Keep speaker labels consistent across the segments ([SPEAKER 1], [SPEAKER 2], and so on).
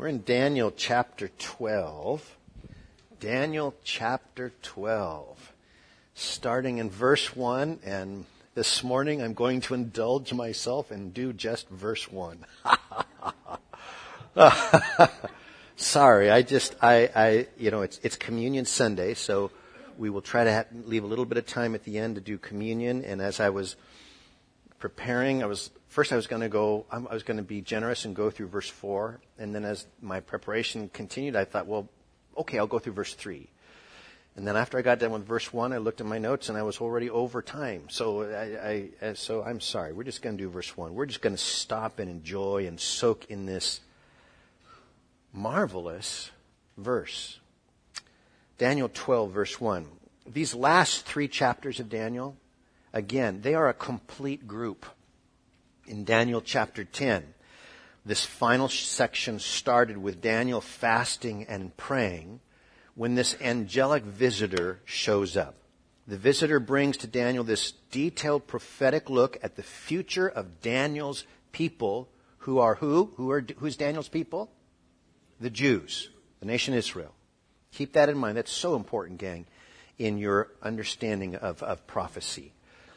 [SPEAKER 1] We're in Daniel chapter 12. Daniel chapter 12. Starting in verse 1, and this morning I'm going to indulge myself and do just verse 1. Sorry, it's Communion Sunday, so we will try to leave a little bit of time at the end to do communion. And as I was preparing, I was going to be generous and go through verse 4. And then as my preparation continued, I thought, well, okay, I'll go through verse 3. And then after I got done with verse 1, I looked at my notes and I was already over time. So so I'm sorry. We're just going to do verse 1. We're just going to stop and enjoy and soak in this marvelous verse. Daniel 12, verse 1. These last 3 chapters of Daniel, again, they are a complete group. In Daniel chapter 10, this final section started with Daniel fasting and praying when this angelic visitor shows up. The visitor brings to Daniel this detailed prophetic look at the future of Daniel's people, who are who? Who's Daniel's people? The Jews, the nation Israel. Keep that in mind. That's so important, gang, in your understanding of prophecy.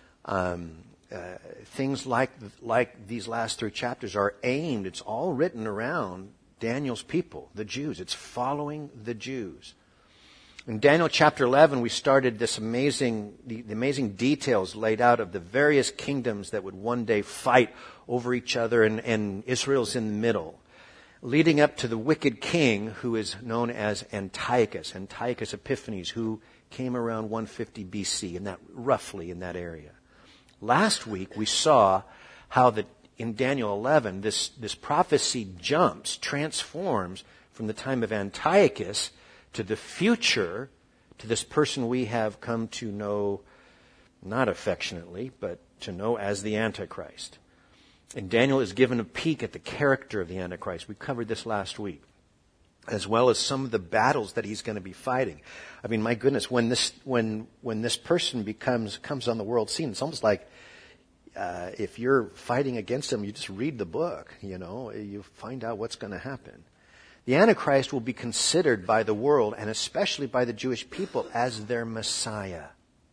[SPEAKER 1] Things like these last 3 chapters are aimed, it's all written around Daniel's people, the Jews. It's following the Jews. In Daniel chapter 11, we started the amazing details laid out of the various kingdoms that would one day fight over each other, and Israel's in the middle, leading up to the wicked king who is known as Antiochus Epiphanes, who came around 150 BC, roughly in that area. Last week, we saw how in Daniel 11, this prophecy transforms from the time of Antiochus to the future, to this person we have come to know, not affectionately, but to know as the Antichrist. And Daniel is given a peek at the character of the Antichrist. We covered this last week, as well as some of the battles that he's going to be fighting. I mean, my goodness, when this person comes on the world scene, it's almost like if you're fighting against him, you just read the book, you find out what's going to happen. The Antichrist will be considered by the world, and especially by the Jewish people, as their Messiah.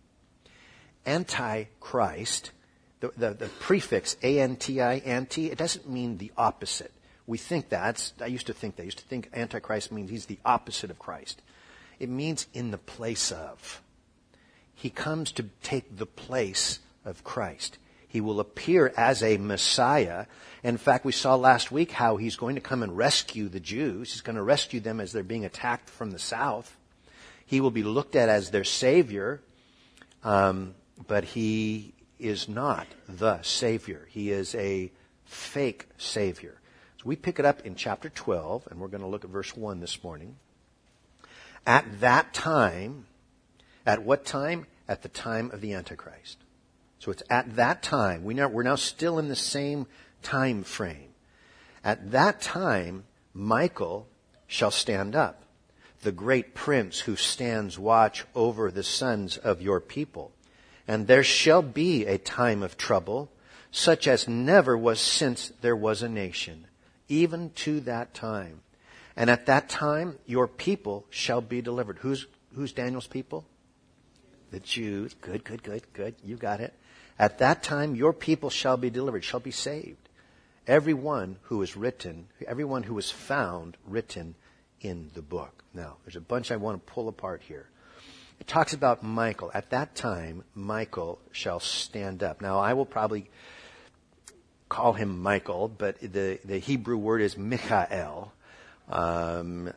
[SPEAKER 1] Antichrist, the prefix A-N-T-I, anti, it doesn't mean the opposite. We think that. I used to think that. I used to think Antichrist means he's the opposite of Christ. It means in the place of. He comes to take the place of Christ. He will appear as a Messiah. In fact, we saw last week how he's going to come and rescue the Jews. He's going to rescue them as they're being attacked from the south. He will be looked at as their Savior, but he is not the Savior. He is a fake Savior. So we pick it up in chapter 12, and we're going to look at verse 1 this morning. At that time, at what time? At the time of the Antichrist. So it's at that time. We're now still in the same time frame. At that time, Michael shall stand up, the great prince who stands watch over the sons of your people. And there shall be a time of trouble, such as never was since there was a nation, even to that time. And at that time, your people shall be delivered. Who's Daniel's people? The Jews. Good. You got it. At that time, your people shall be delivered, shall be saved. Everyone who is found written in the book. Now, there's a bunch I want to pull apart here. It talks about Michael. At that time, Michael shall stand up. Now, I will probably call him Michael, but the Hebrew word is Michael. And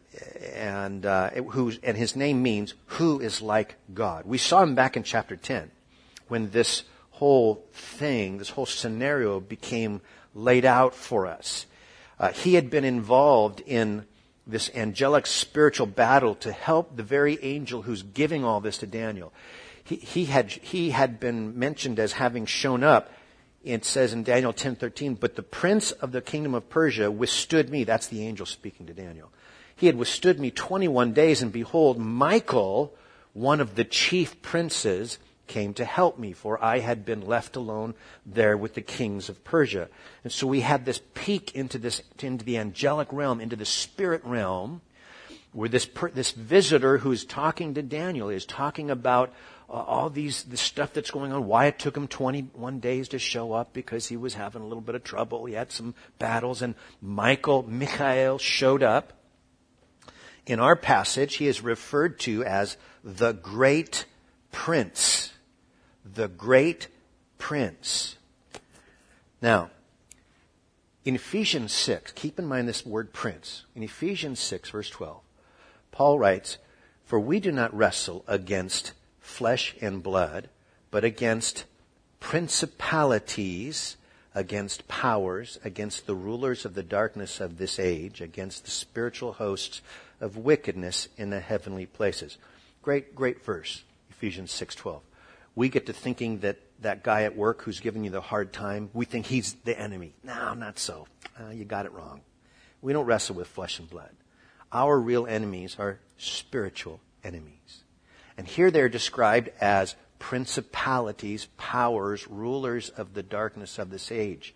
[SPEAKER 1] his name means who is like God. We saw him back in chapter 10 when this whole scenario became laid out for us. He had been involved in this angelic spiritual battle to help the very angel who's giving all this to Daniel. He had been mentioned as having shown up. It says in Daniel 10:13, but the prince of the kingdom of Persia withstood me. That's the angel speaking to Daniel. He had withstood me 21 days, and behold, Michael, one of the chief princes, came to help me, for I had been left alone there with the kings of Persia. And so we had this peek into the angelic realm, into the spirit realm, where this visitor who is talking to Daniel is talking about all this stuff that's going on, why it took him 21 days to show up, because he was having a little bit of trouble. He had some battles, and Michael showed up. In our passage, he is referred to as the great prince. The great prince. Now, in Ephesians 6, keep in mind this word prince. In Ephesians 6, verse 12, Paul writes, "For we do not wrestle against flesh and blood, but against principalities, against powers, against the rulers of the darkness of this age, against the spiritual hosts of wickedness in the heavenly places." Great verse, Ephesians 6:12. We get to thinking that guy at work who's giving you the hard time, we think he's the enemy. No, not so. You got it wrong. We don't wrestle with flesh and blood. Our real enemies are spiritual enemies. And here they're described as principalities, powers, rulers of the darkness of this age.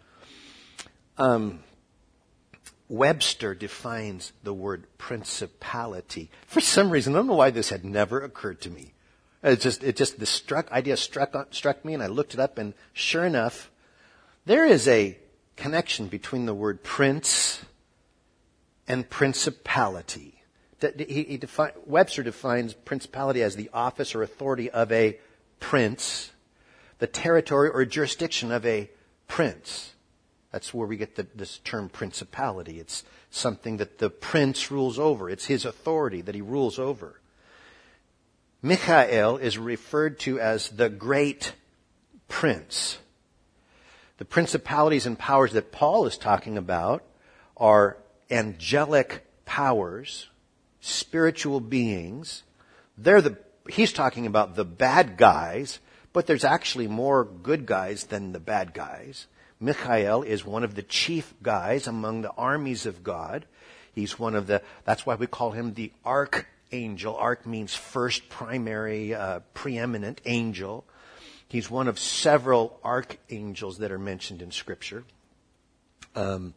[SPEAKER 1] Webster defines the word principality. For some reason, I don't know why this had never occurred to me. The idea struck me, and I looked it up, and sure enough, there is a connection between the word prince and principality. Webster defines principality as the office or authority of a prince, the territory or jurisdiction of a prince. That's where we get this term principality. It's something that the prince rules over. It's his authority that he rules over. Michael is referred to as the great prince. The principalities and powers that Paul is talking about are angelic powers, spiritual beings. He's talking about the bad guys, but there's actually more good guys than the bad guys. Michael is one of the chief guys among the armies of God. He's that's why we call him the archangel. Arch means first, primary, preeminent angel. He's one of several archangels that are mentioned in Scripture. And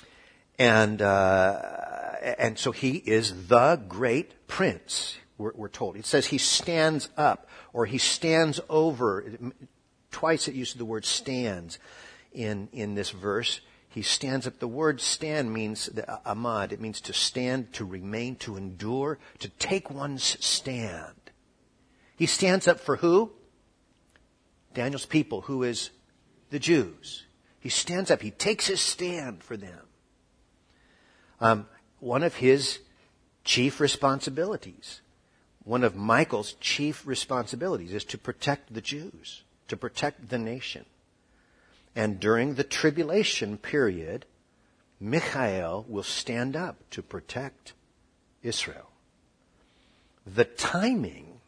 [SPEAKER 1] so he is the great prince, we're told. It says he stands up, or he stands over. Twice it uses the word stands in this verse. He stands up. The word stand means, amad, it means to stand, to remain, to endure, to take one's stand. He stands up for who? Daniel's people, who is the Jews. He stands up. He takes his stand for them. One of his chief responsibilities, one of Michael's chief responsibilities is to protect the Jews, to protect the nation. And during the tribulation period, Michael will stand up to protect Israel. The timing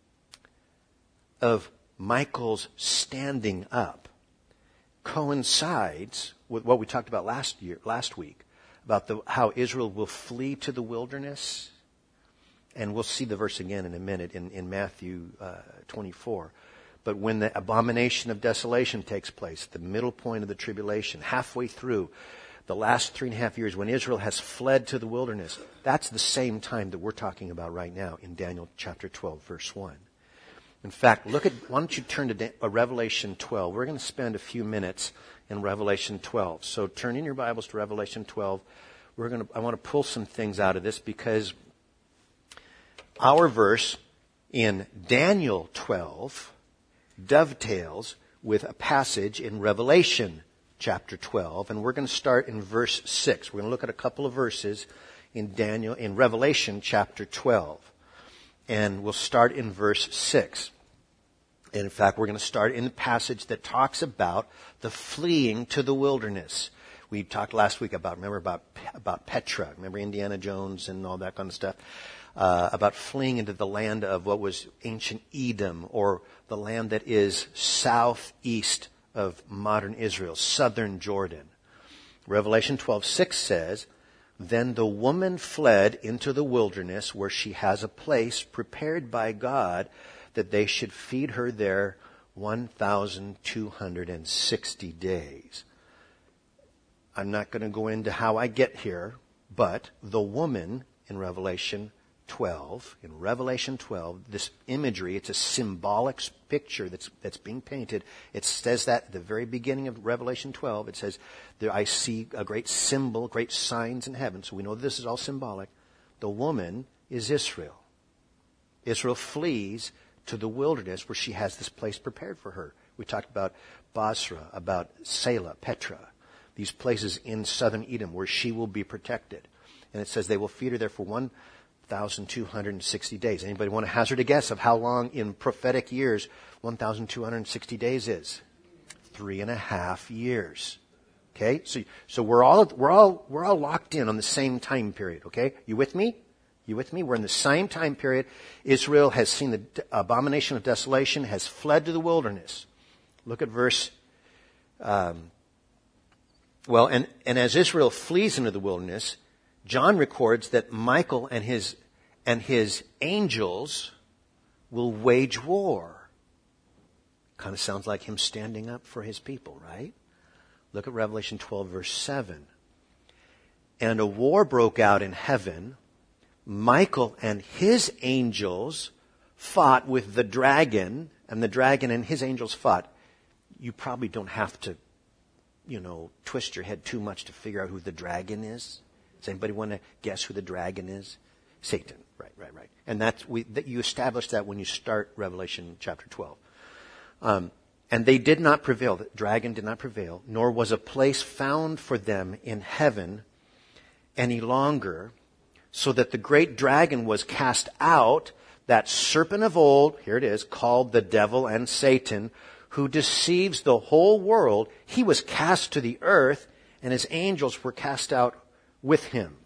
[SPEAKER 1] of Michael's standing up coincides with what we talked about last week, about how Israel will flee to the wilderness. And we'll see the verse again in a minute in Matthew 24. But when the abomination of desolation takes place, the middle point of the tribulation, halfway through the last 3.5 years, when Israel has fled to the wilderness, that's the same time that we're talking about right now in Daniel chapter 12, verse 1. In fact, why don't you turn to Revelation 12. We're going to spend a few minutes in Revelation 12. So turn in your Bibles to Revelation 12. I want to pull some things out of this, because our verse in Daniel 12 dovetails with a passage in Revelation chapter 12, and we're going to start in verse 6. We're going to look at a couple of verses in Revelation chapter 12, and we'll start in verse 6. And in fact, we're going to start in the passage that talks about the fleeing to the wilderness. We talked last week about Petra. Remember Indiana Jones and all that kind of stuff? About fleeing into the land of what was ancient Edom, or the land that is southeast of modern Israel, southern Jordan. Revelation 12:6 says, "Then the woman fled into the wilderness, where she has a place prepared by God, that they should feed her there 1,260 days. I'm not going to go into how I get here, but the woman in Revelation 12, this imagery, it's a symbolic picture that's being painted. It says that at the very beginning of Revelation 12. It says, there I see a great symbol, great signs in heaven. So we know this is all symbolic. The woman is Israel. Israel flees to the wilderness where she has this place prepared for her. We talked about Basra, about Selah, Petra, these places in southern Edom where she will be protected. And it says they will feed her there for 1,260 days. Anybody want to hazard a guess of how long in prophetic years 1,260 days is? 3.5 years. Okay? So we're all locked in on the same time period, okay? You with me? We're in the same time period. Israel has seen the abomination of desolation, has fled to the wilderness. Look at verse, and as Israel flees into the wilderness, John records that Michael and his angels will wage war. Kind of sounds like him standing up for his people, right? Look at Revelation 12, verse 7. And a war broke out in heaven. Michael and his angels fought with the dragon, and the dragon and his angels fought. You probably don't have to, twist your head too much to figure out who the dragon is. Does anybody want to guess who the dragon is? Satan. Right. And you establish that when you start Revelation chapter 12. And they did not prevail. The dragon did not prevail, nor was a place found for them in heaven any longer, so that the great dragon was cast out, that serpent of old, here it is, called the devil and Satan, who deceives the whole world. He was cast to the earth, and his angels were cast out with him.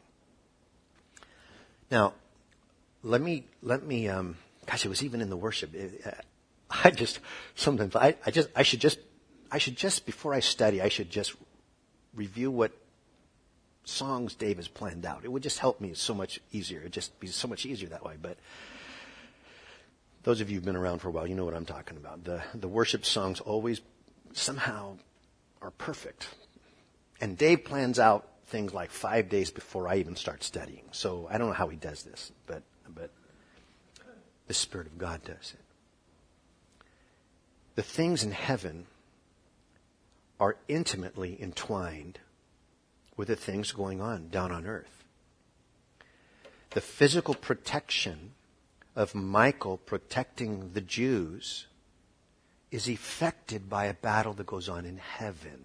[SPEAKER 1] Now, let me. Gosh, it was even in the worship. I should just before I study, I should just review what songs Dave has planned out. It would just help me so much easier. It'd just be so much easier that way. But those of you who've been around for a while, you know what I'm talking about. The worship songs always somehow are perfect. And Dave plans out things like 5 days before I even start studying. So I don't know how he does this, but the Spirit of God does it. The things in heaven are intimately entwined with the things going on down on earth. The physical protection of Michael protecting the Jews is effected by a battle that goes on in heaven.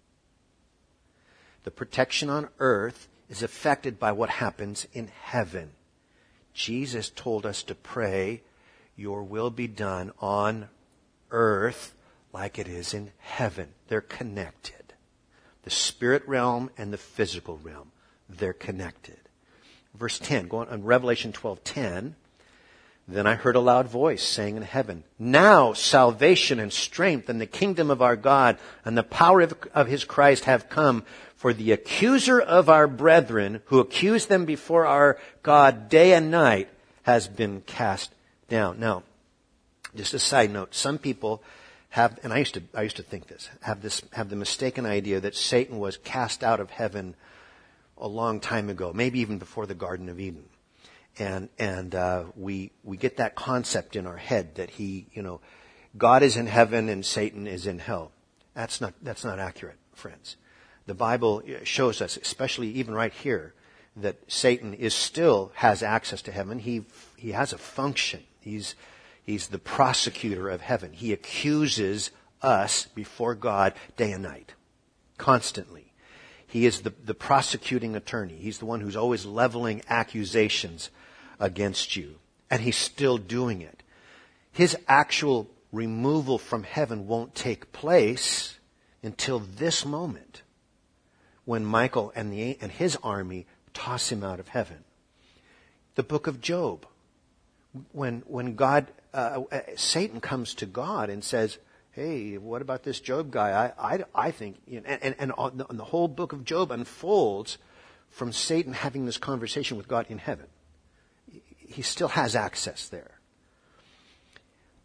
[SPEAKER 1] The protection on earth is affected by what happens in heaven. Jesus told us to pray, your will be done on earth like it is in heaven. They're connected. The spirit realm and the physical realm, they're connected. Verse 10, going on Revelation 12:10. Then I heard a loud voice saying in heaven, now salvation and strength and the kingdom of our God and the power of his Christ have come, for the accuser of our brethren, who accused them before our God day and night, has been cast down. Now, just a side note, some people have, and I used to think this, have the mistaken idea that Satan was cast out of heaven a long time ago, maybe even before the Garden of Eden. And we get that concept in our head that God is in heaven and Satan is in hell. That's not accurate, friends. The Bible shows us, especially even right here, that Satan still has access to heaven. He has a function. He's the prosecutor of heaven. He accuses us before God day and night, constantly. He is the prosecuting attorney. He's the one who's always leveling accusations against you. And he's still doing it. His actual removal from heaven won't take place until this moment, when Michael and his army toss him out of heaven. The book of Job, when God, Satan comes to God and says, hey, what about this Job guy? I think, and the whole book of Job unfolds from Satan having this conversation with God in heaven. He still has access there.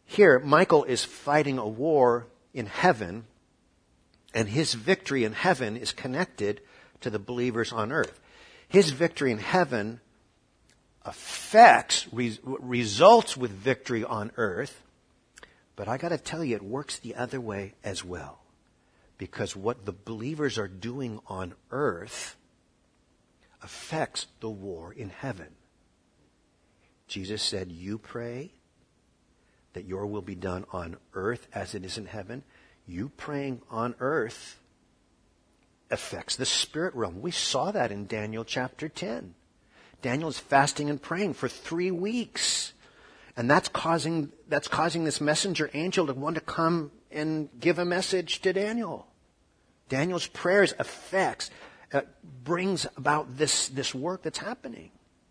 [SPEAKER 1] Here, Michael is fighting a war in heaven, and his victory in heaven is connected to the believers on earth. His victory in heaven results with victory on earth, but I got to tell you, it works the other way as well. Because what the believers are doing on earth affects the war in heaven. Jesus said, you pray that your will be done on earth as it is in heaven. You praying on earth affects the spirit realm. We saw that in Daniel chapter 10. Daniel is fasting and praying for 3 weeks. And that's causing this messenger angel to want to come and give a message to Daniel. Daniel's prayers brings about this work that's happening.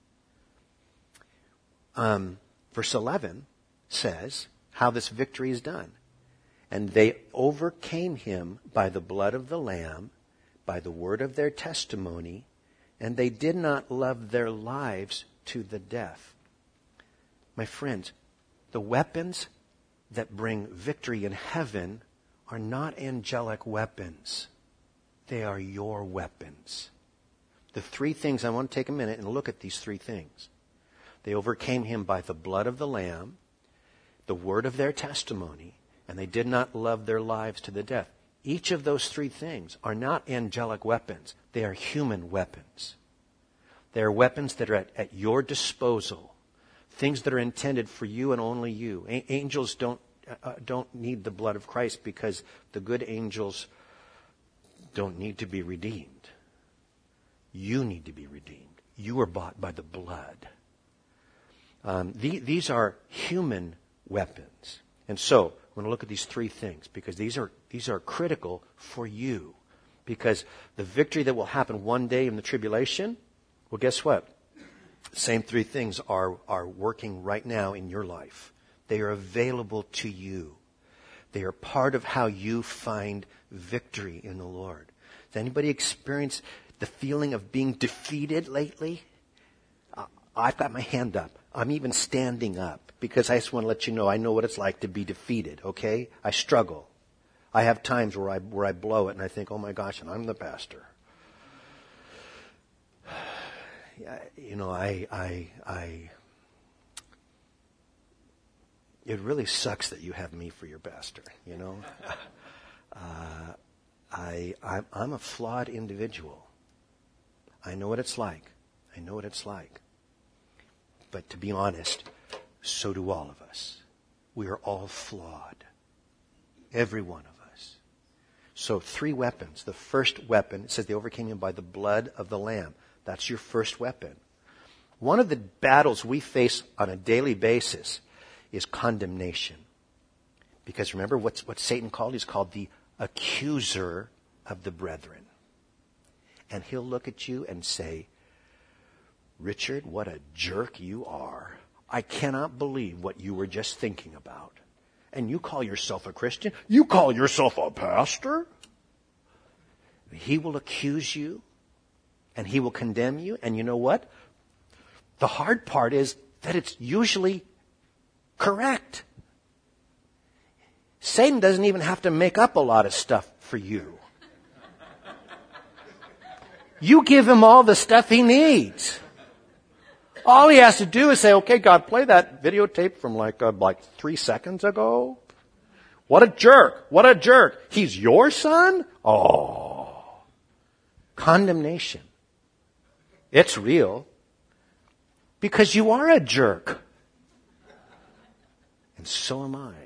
[SPEAKER 1] Verse 11 says how this victory is done. And they overcame him by the blood of the Lamb, by the word of their testimony, and they did not love their lives to the death. My friends, the weapons that bring victory in heaven are not angelic weapons. They are your weapons. The 3 things, I want to take a minute and look at these 3 things. They overcame him by the blood of the Lamb, the word of their testimony, and they did not love their lives to the death. Each of those 3 things are not angelic weapons. They are human weapons. They are weapons that are at your disposal. Things that are intended for you and only you. Angels don't need the blood of Christ because the good angels don't need to be redeemed. You need to be redeemed. You are bought by the blood. These are human weapons. And so, we're going to look at these 3 things because these are critical for you. Because the victory that will happen one day in the tribulation, well, guess what? The same 3 things are working right now in your life. They are available to you. They are part of how you find victory in the Lord. Has anybody experienced the feeling of being defeated lately? I've got my hand up. I'm even standing up because I just want to let you know I know what it's like to be defeated, okay? I struggle. I have times where I blow it and I think, oh my gosh, and I'm the pastor. You know, it really sucks that you have me for your pastor, you know. I'm a flawed individual. I know what it's like. But to be honest, so do all of us. We are all flawed. Every one of us. So 3 weapons. The first weapon, it says they overcame him by the blood of the Lamb. That's your first weapon. One of the battles we face on a daily basis is condemnation. Because remember what Satan called? He's called the accuser of the brethren. And he'll look at you and say, Richard, what a jerk you are. I cannot believe what you were just thinking about. And you call yourself a Christian? You call yourself a pastor? He will accuse you and he will condemn you. And you know what? The hard part is that it's usually correct. Satan doesn't even have to make up a lot of stuff for you. You give him all the stuff he needs. All he has to do is say, okay, God, play that videotape from like 3 seconds ago. What a jerk. What a jerk. He's your son? Oh. Condemnation. It's real. Because you are a jerk. And so am I.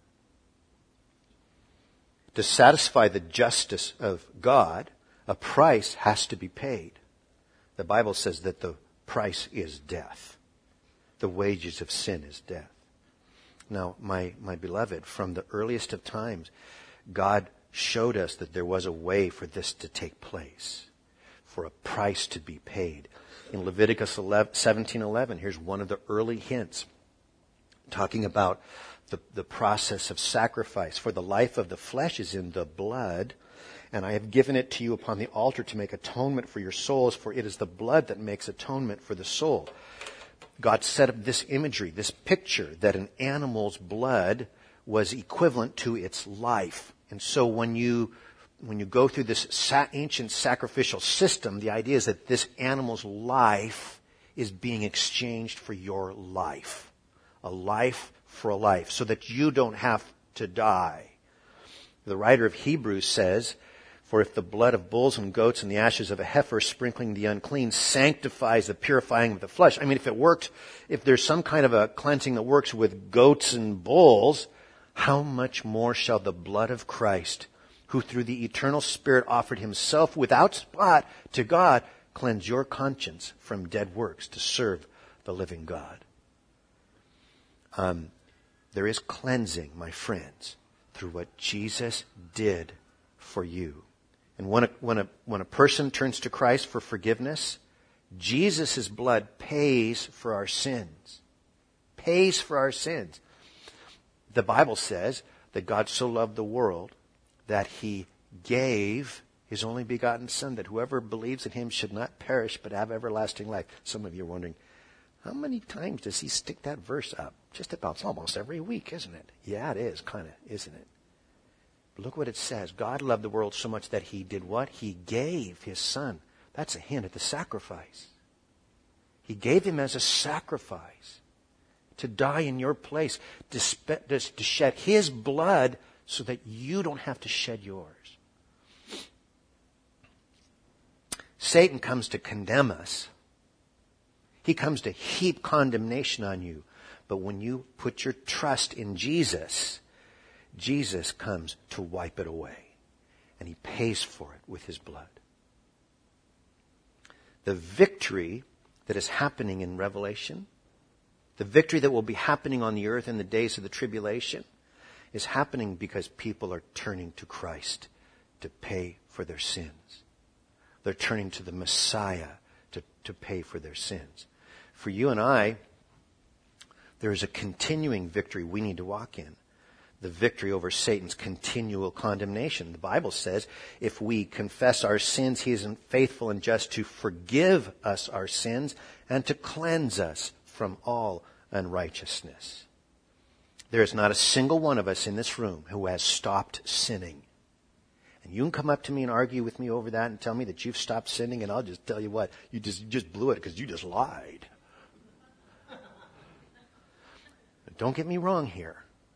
[SPEAKER 1] To satisfy the justice of God, a price has to be paid. The Bible says that the price is death. The wages of sin is death. Now, my beloved, from the earliest of times, God showed us that there was a way for this to take place, for a price to be paid. In Leviticus 17:11, here's one of the early hints, talking about the process of sacrifice. For the life of the flesh is in the blood, and I have given it to you upon the altar to make atonement for your souls, for it is the blood that makes atonement for the soul. God set up this imagery, this picture that an animal's blood was equivalent to its life. And so when you go through this ancient sacrificial system, the idea is that this animal's life is being exchanged for your life. A life for a life, so that you don't have to die. The writer of Hebrews says, "For if the blood of bulls and goats and the ashes of a heifer sprinkling the unclean sanctifies the purifying of the flesh." I mean, if there's some kind of a cleansing that works with goats and bulls, how much more shall the blood of Christ, who through the eternal Spirit offered himself without spot to God, cleanse your conscience from dead works to serve the living God. There is cleansing, my friends, through what Jesus did for you. And when a person turns to Christ for forgiveness, Jesus' blood pays for our sins. Pays for our sins. The Bible says that God so loved the world that he gave his only begotten Son, that whoever believes in him should not perish but have everlasting life. Some of you are wondering, how many times does he stick that verse up? Just about, it's almost every week, isn't it? Yeah, it is, kind of, isn't it? But look what it says. God loved the world so much that he did what? He gave his Son. That's a hint at the sacrifice. He gave him as a sacrifice to die in your place, to shed his blood so that you don't have to shed yours. Satan comes to condemn us. He comes to heap condemnation on you. But when you put your trust in Jesus, Jesus comes to wipe it away. And he pays for it with his blood. The victory that is happening in Revelation, the victory that will be happening on the earth in the days of the tribulation, is happening because people are turning to Christ to pay for their sins. They're turning to the Messiah to pay for their sins. For you and I, there is a continuing victory we need to walk in. The victory over Satan's continual condemnation. The Bible says if we confess our sins, he is faithful and just to forgive us our sins and to cleanse us from all unrighteousness. There is not a single one of us in this room who has stopped sinning. And you can come up to me and argue with me over that and tell me that you've stopped sinning, and I'll just tell you what, you just blew it because you just lied. But don't get me wrong here.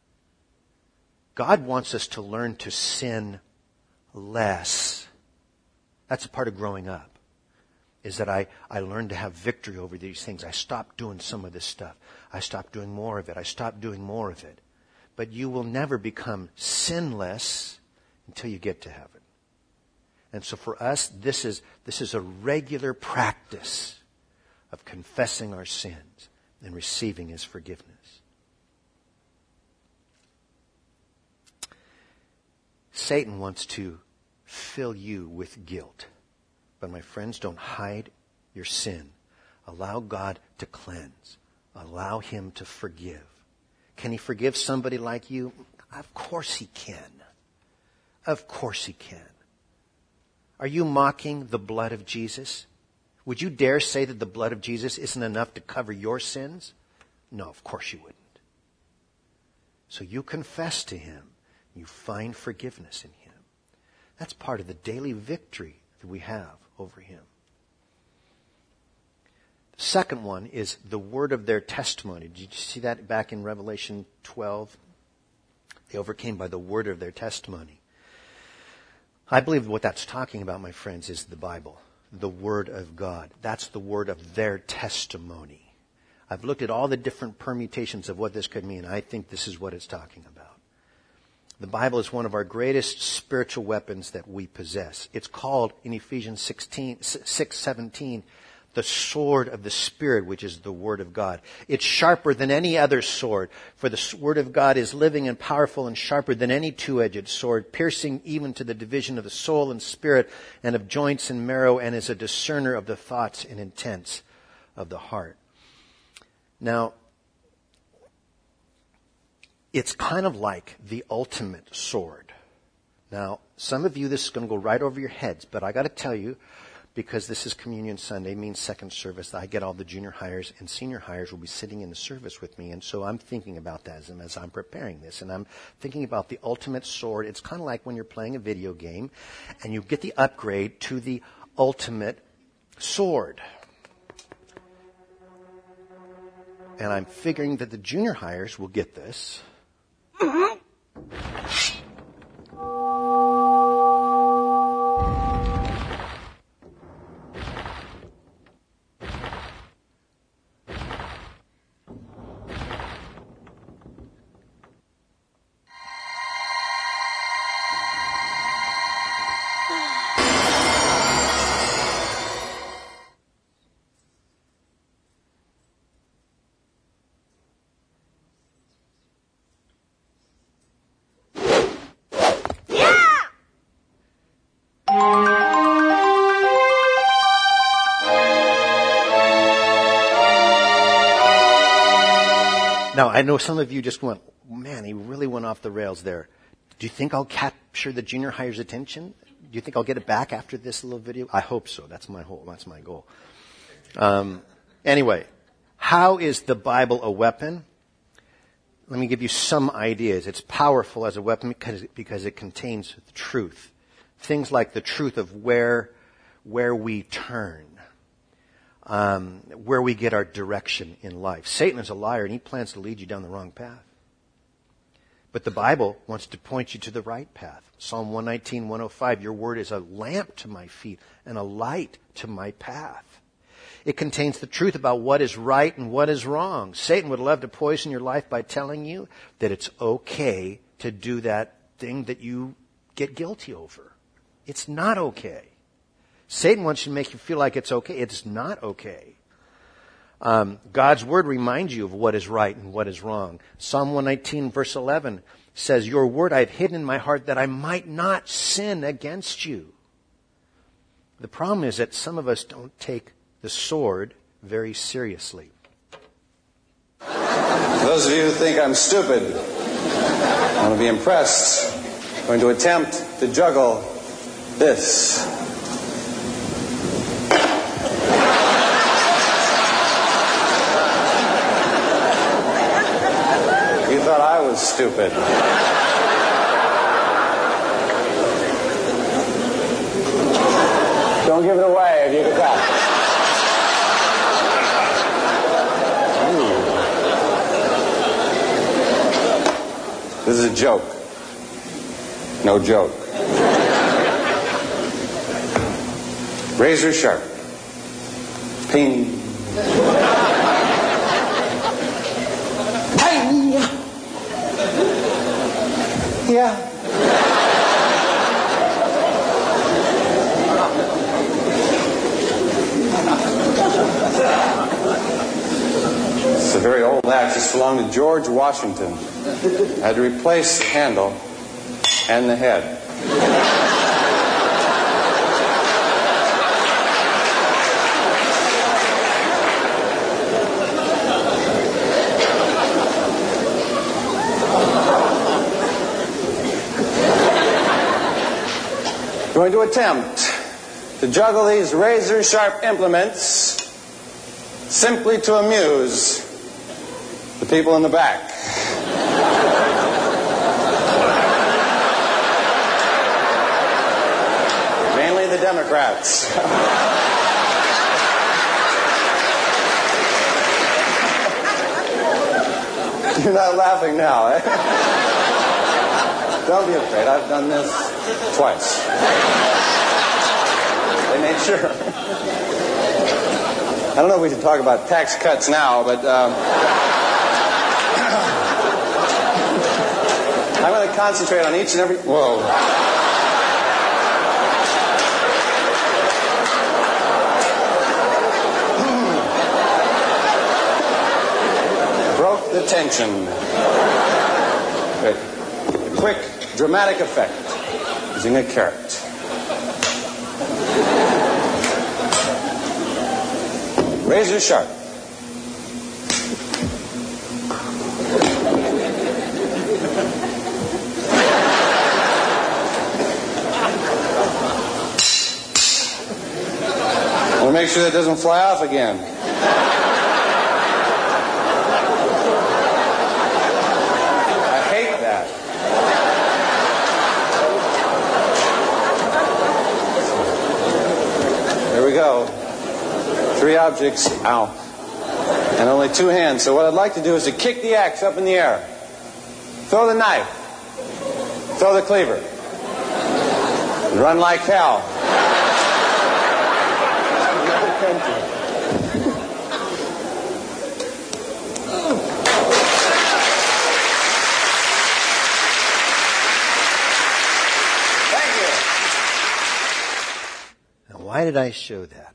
[SPEAKER 1] God wants us to learn to sin less. That's a part of growing up, is that I learned to have victory over these things. I stopped doing some of this stuff. I stopped doing more of it. I stopped doing more of it. But you will never become sinless until you get to heaven. And so for us, this is a regular practice of confessing our sins and receiving his forgiveness. Satan wants to fill you with guilt. But my friends, don't hide your sin. Allow God to cleanse. Allow him to forgive. Can he forgive somebody like you? Of course he can. Of course he can. Are you mocking the blood of Jesus? Would you dare say that the blood of Jesus isn't enough to cover your sins? No, of course you wouldn't. So you confess to him. You find forgiveness in him. That's part of the daily victory that we have over him. The second one is the word of their testimony. Did you see that back in Revelation 12? They overcame by the word of their testimony. I believe what that's talking about, my friends, is the Bible, the Word of God. That's the word of their testimony. I've looked at all the different permutations of what this could mean. I think this is what it's talking about. The Bible is one of our greatest spiritual weapons that we possess. It's called, in Ephesians 6:17, the sword of the Spirit, which is the Word of God. It's sharper than any other sword, for the Word of God is living and powerful and sharper than any two-edged sword, piercing even to the division of the soul and spirit and of joints and marrow, and is a discerner of the thoughts and intents of the heart. Now, it's kind of like the ultimate sword. Now, some of you, this is going to go right over your heads, but I got to tell you, because this is Communion Sunday, means second service. I get all the junior hires and senior hires will be sitting in the service with me. And so I'm thinking about that as I'm preparing this. And I'm thinking about the ultimate sword. It's kind of like when you're playing a video game and you get the upgrade to the ultimate sword. And I'm figuring that the junior hires will get this. Now, I know some of you just went, man, he really went off the rails there. Do you think I'll capture the junior hire's attention? Do you think I'll get it back after this little video? I hope so. That's my goal. Anyway, how is the Bible a weapon? Let me give you some ideas. It's powerful as a weapon because it contains the truth. Things like the truth of where we turn. Where we get our direction in life. Satan is a liar and he plans to lead you down the wrong path. But the Bible wants to point you to the right path. Psalm 119, 105, your word is a lamp to my feet and a light to my path. It contains the truth about what is right and what is wrong. Satan would love to poison your life by telling you that it's okay to do that thing that you get guilty over. It's not okay. Satan wants to make you feel like it's okay. It's not okay. God's word reminds you of what is right and what is wrong. Psalm 119 verse 11 says, your word I have hidden in my heart that I might not sin against you. The problem is that some of us don't take the sword very seriously.
[SPEAKER 2] Those of you who think I'm stupid, I want to be impressed. I'm going to attempt to juggle this. You thought I was stupid. Don't give it away if you can tell. This is a joke. No joke. Razor sharp. Ping. Ping. Yeah. It's a very old axe. This belonged to George Washington. I had to replace the handle and the head. Going to attempt to juggle these razor-sharp implements simply to amuse the people in the back. Mainly the Democrats. You're not laughing now, eh? Don't be afraid. I've done this twice. They made sure. I don't know if we should talk about tax cuts now, but I'm going to concentrate on each and every... Whoa. Broke the tension. Good. A quick, dramatic effect using a carrot. Razor sharp. sure it doesn't fly off again. I hate that. There we go. 3 objects, ow, and only 2 hands. So what I'd like to do is to kick the axe up in the air. Throw the knife. Throw the cleaver. Run like hell. Thank you.
[SPEAKER 1] Now, why did I show that?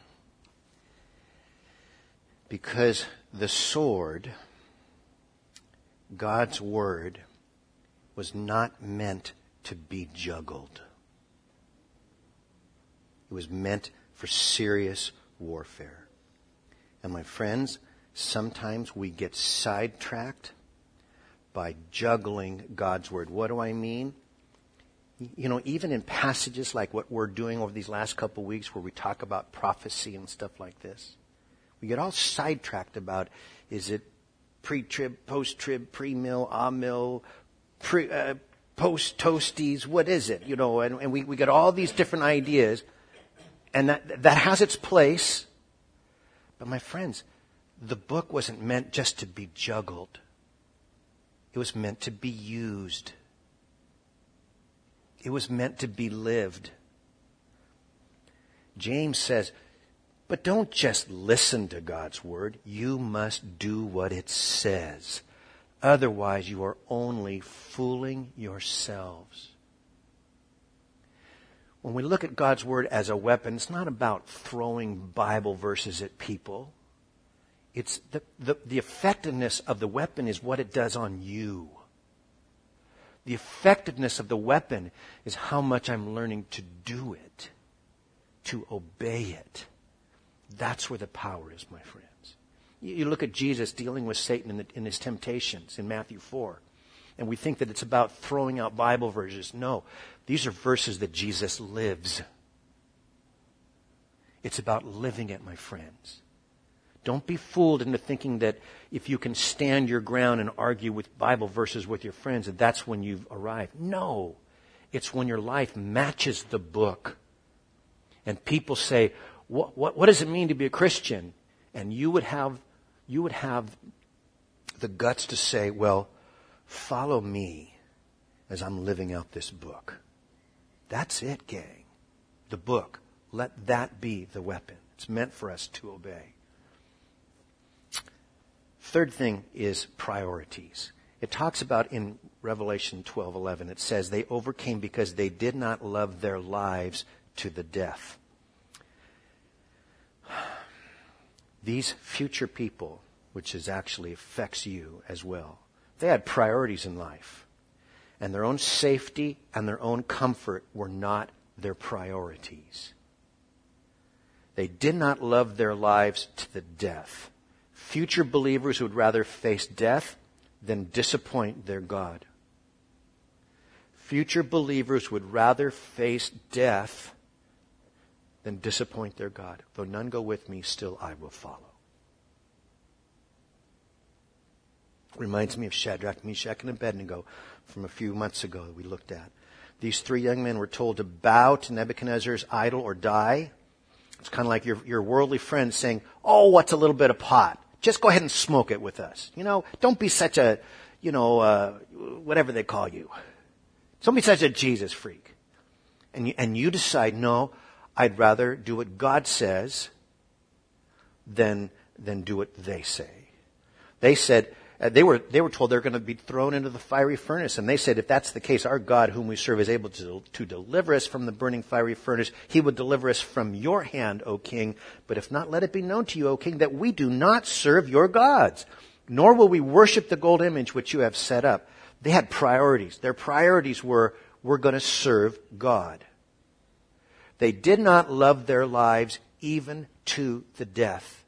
[SPEAKER 1] Because the sword, God's word, was not meant to be juggled. It was meant for serious warfare. And my friends, sometimes we get sidetracked by juggling God's word. What do I mean? You know, even in passages like what we're doing over these last couple of weeks where we talk about prophecy and stuff like this, we get all sidetracked about, is it pre-trib, post-trib, pre-mill, a-mill, post-toasties, what is it? You know, and we get all these different ideas, and that has its place. But my friends, the book wasn't meant just to be juggled. It was meant to be used. It was meant to be lived. James says, but don't just listen to God's word. You must do what it says. Otherwise, you are only fooling yourselves. When we look at God's word as a weapon, it's not about throwing Bible verses at people. It's the effectiveness of the weapon is what it does on you. The effectiveness of the weapon is how much I'm learning to do it, to obey it. That's where the power is, my friends. You look at Jesus dealing with Satan in his temptations in Matthew 4, and we think that it's about throwing out Bible verses. No, these are verses that Jesus lives. It's about living it, my friends. Don't be fooled into thinking that if you can stand your ground and argue with Bible verses with your friends, that that's when you've arrived. No, it's when your life matches the book. And people say, what does it mean to be a Christian? And you would have the guts to say, well, follow me as I'm living out this book. That's it, gang. The book. Let that be the weapon. It's meant for us to obey. Third thing is priorities. It talks about in Revelation 12:11, it says, they overcame because they did not love their lives to the death. These future people, which actually affects you as well, they had priorities in life. And their own safety and their own comfort were not their priorities. They did not love their lives to the death. Future believers would rather face death than disappoint their God. Future believers would rather face death than disappoint their God. Though none go with me, still I will follow. Reminds me of Shadrach, Meshach, and Abednego from a few months ago that we looked at. These 3 young men were told to bow to Nebuchadnezzar's idol or die. It's kind of like your worldly friend saying, oh, what's a little bit of pot? Just go ahead and smoke it with us. You know, don't be such a, whatever they call you. Don't be such a Jesus freak. And you decide, no, I'd rather do what God says than do what they say. They said, they were told they're going to be thrown into the fiery furnace. And they said, if that's the case, our God whom we serve is able to deliver us from the burning fiery furnace. He would deliver us from your hand, O king. But if not, let it be known to you, O king, that we do not serve your gods, nor will we worship the gold image which you have set up. They had priorities. Their priorities were, we're going to serve God. They did not love their lives even to the death.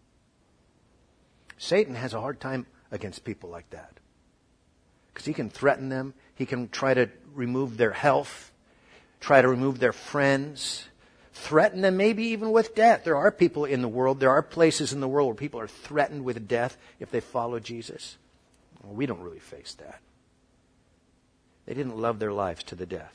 [SPEAKER 1] Satan has a hard time against people like that. Because he can threaten them. He can try to remove their health, try to remove their friends, threaten them maybe even with death. There are people in the world, there are places in the world where people are threatened with death if they follow Jesus. Well, we don't really face that. They didn't love their lives to the death.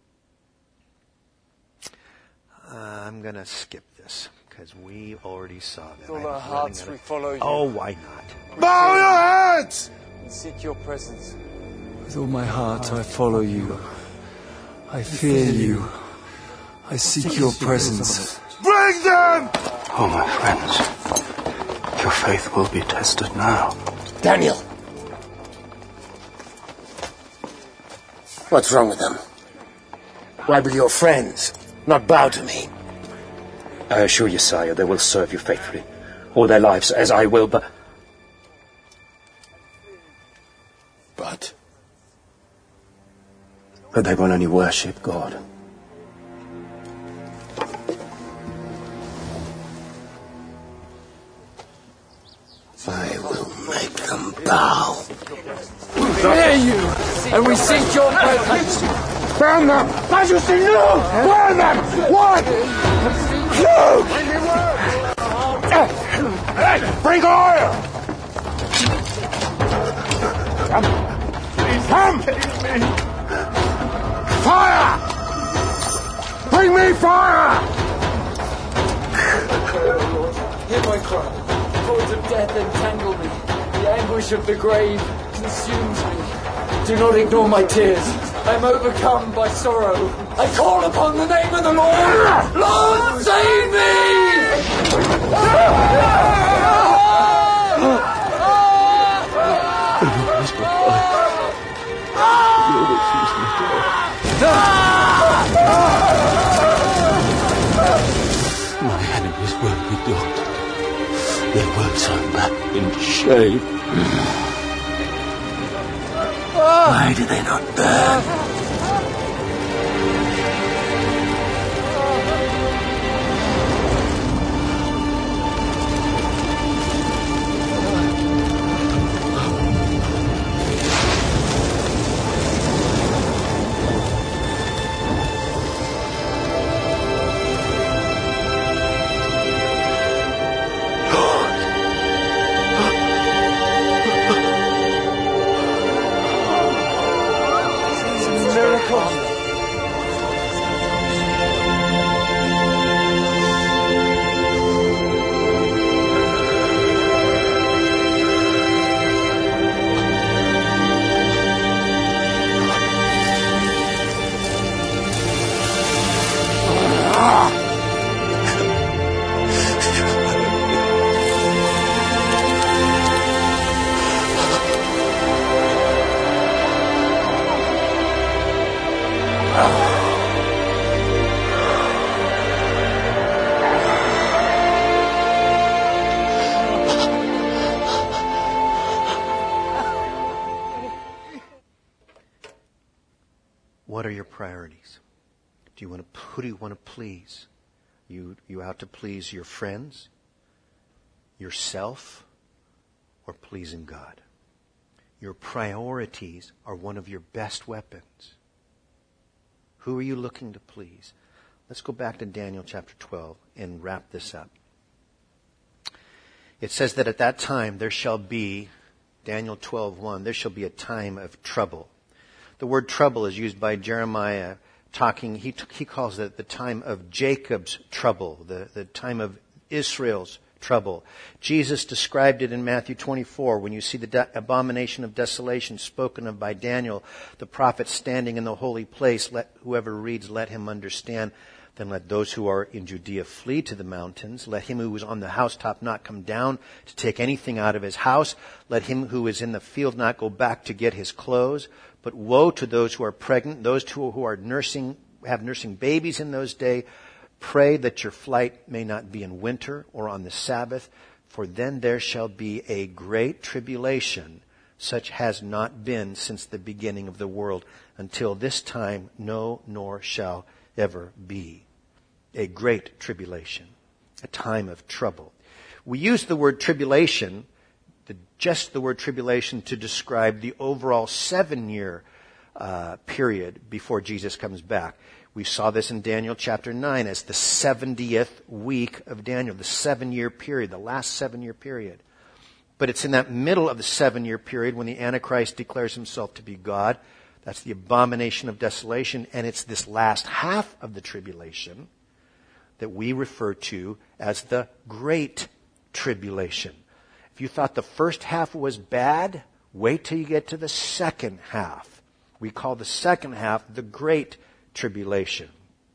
[SPEAKER 1] I'm going to skip this because we already saw that.
[SPEAKER 3] With all our hearts we follow you.
[SPEAKER 1] Oh, why not?
[SPEAKER 3] Bow your heads! And seek your presence. With all my heart I follow you. I fear you. I seek your presence. Bring them!
[SPEAKER 4] Oh, my friends, your faith will be tested now.
[SPEAKER 5] Daniel! What's wrong with them? Why will your friends not bow to me?
[SPEAKER 4] I assure you, sire, they will serve you faithfully, all their lives, as I will, but...
[SPEAKER 5] But
[SPEAKER 4] they will only worship God.
[SPEAKER 5] I will make them bow.
[SPEAKER 3] We fear you, and we seek your presence.
[SPEAKER 5] Burn them! Majesty, no! Burn them! What? No! Hey, bring oil! Come! Fire! Bring me fire!
[SPEAKER 3] Hear my cry. Cords of death entangle me. The anguish of the grave consumes me. Do not ignore my tears. I am overcome by sorrow. I call upon the name of the Lord. Lord, save
[SPEAKER 4] My enemies will be daunted. They will turn back in shame. Why do they not burn?
[SPEAKER 1] What are your priorities? Who do you want to please? You out to please your friends, yourself, or pleasing God? Your priorities are one of your best weapons. Who are you looking to please? Let's go back to Daniel chapter 12 and wrap this up. It says that at that time there shall be, Daniel 12:1, there shall be a time of trouble. The word trouble is used by Jeremiah he calls it the time of Jacob's trouble, the time of Israel's trouble. Jesus described it in Matthew 24 when you see the abomination of desolation spoken of by Daniel, the prophet standing in the holy place. Let whoever reads, let him understand. Then let those who are in Judea flee to the mountains. Let him who is on the housetop not come down to take anything out of his house. Let him who is in the field not go back to get his clothes. But woe to those who are pregnant, those who are have nursing babies in those days. Pray that your flight may not be in winter or on the Sabbath, for then there shall be a great tribulation, such has not been since the beginning of the world, until this time, no, nor shall ever be. A great tribulation, a time of trouble. We use the word tribulation, just the word tribulation, to describe the overall 7-year period before Jesus comes back. We saw this in Daniel chapter 9 as the 70th week of Daniel, the 7-year period, the last 7-year period. But it's in that middle of the 7-year period when the Antichrist declares himself to be God. That's the abomination of desolation. And it's this last half of the tribulation that we refer to as the Great Tribulation. If you thought the first half was bad, wait till you get to the second half. We call the second half the Great Tribulation.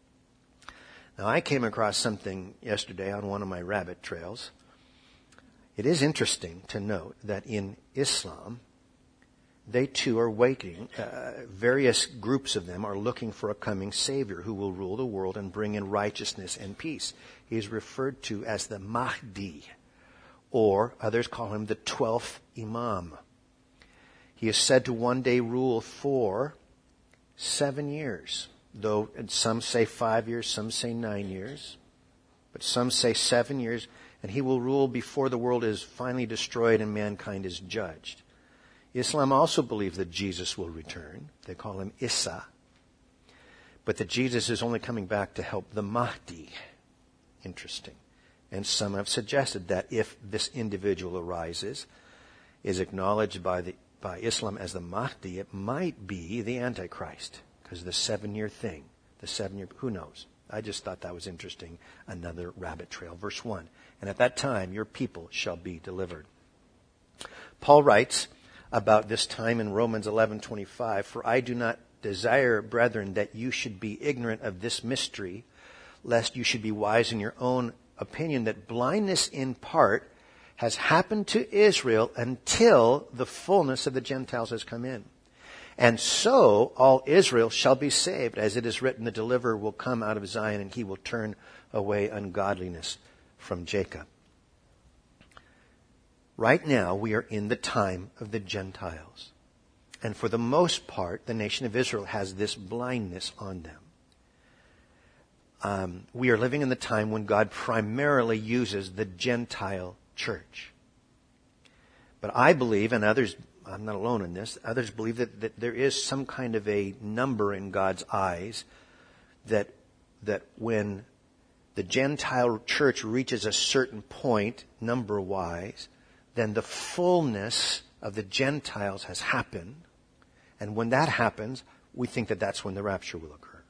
[SPEAKER 1] Now, I came across something yesterday on one of my rabbit trails. It is interesting to note that in Islam, they too are waiting. Various groups of them are looking for a coming Savior who will rule the world and bring in righteousness and peace. He is referred to as the Mahdi, or others call him the 12th Imam. He is said to one day rule for 7 years, though some say 5 years, some say 9 years, but some say 7 years, and he will rule before the world is finally destroyed and mankind is judged. Islam also believes that Jesus will return. They call him Isa. But that Jesus is only coming back to help the Mahdi. Interesting. And some have suggested that if this individual arises, is acknowledged by Islam as the Mahdi, it might be the Antichrist. Because the 7-year thing, who knows? I just thought that was interesting. Another rabbit trail. Verse 1. And at that time your people shall be delivered. Paul writes about this time in Romans 11:25, for I do not desire, brethren, that you should be ignorant of this mystery, lest you should be wise in your own opinion, that blindness in part has happened to Israel until the fullness of the Gentiles has come in. And so all Israel shall be saved, as it is written, the deliverer will come out of Zion, and he will turn away ungodliness from Jacob. Right now, we are in the time of the Gentiles. And for the most part, the nation of Israel has this blindness on them. We are living in the time when God primarily uses the Gentile church. But I believe, and others, I'm not alone in this, others believe that there is some kind of a number in God's eyes that when the Gentile church reaches a certain point, number-wise, then the fullness of the Gentiles has happened. And when that happens, we think that that's when the rapture will occur.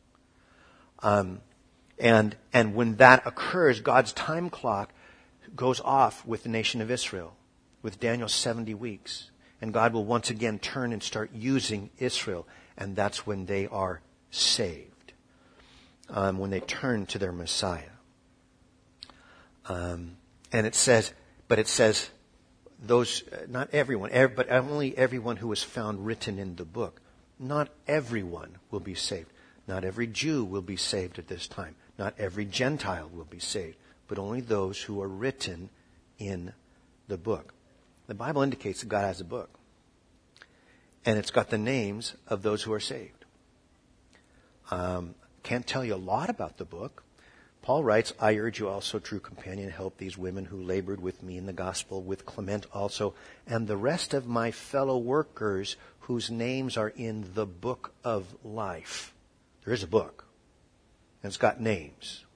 [SPEAKER 1] And when that occurs, God's time clock goes off with the nation of Israel, with Daniel's 70 weeks. And God will once again turn and start using Israel. And that's when they are saved. When they turn to their Messiah. And it says, those, not everyone, but only everyone who is found written in the book. Not everyone will be saved. Not every Jew will be saved at this time. Not every Gentile will be saved. But only those who are written in the book. The Bible indicates that God has a book. And it's got the names of those who are saved. Can't tell you a lot about the book. Paul writes, I urge you also, true companion, help these women who labored with me in the gospel, with Clement also, and the rest of my fellow workers whose names are in the book of life. There is a book, and it's got names.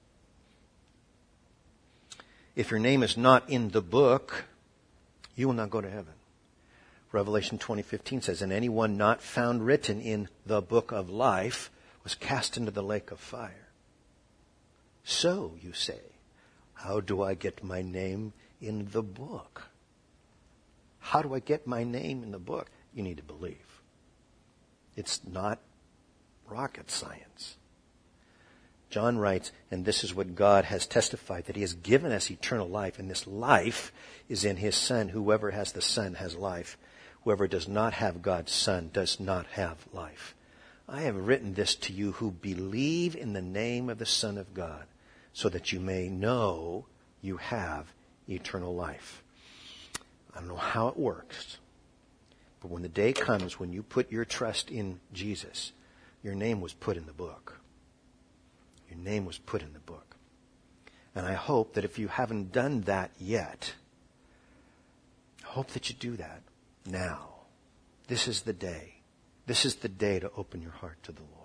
[SPEAKER 1] If your name is not in the book, you will not go to heaven. Revelation 20:15 says, and anyone not found written in the book of life was cast into the lake of fire. So, you say, how do I get my name in the book? How do I get my name in the book? You need to believe. It's not rocket science. John writes, and this is what God has testified, that he has given us eternal life, and this life is in his Son. Whoever has the Son has life. Whoever does not have God's Son does not have life. I have written this to you who believe in the name of the Son of God, so that you may know you have eternal life. I don't know how it works, but when the day comes when you put your trust in Jesus, your name was put in the book. Your name was put in the book. And I hope that if you haven't done that yet, I hope that you do that now. This is the day. This is the day to open your heart to the Lord.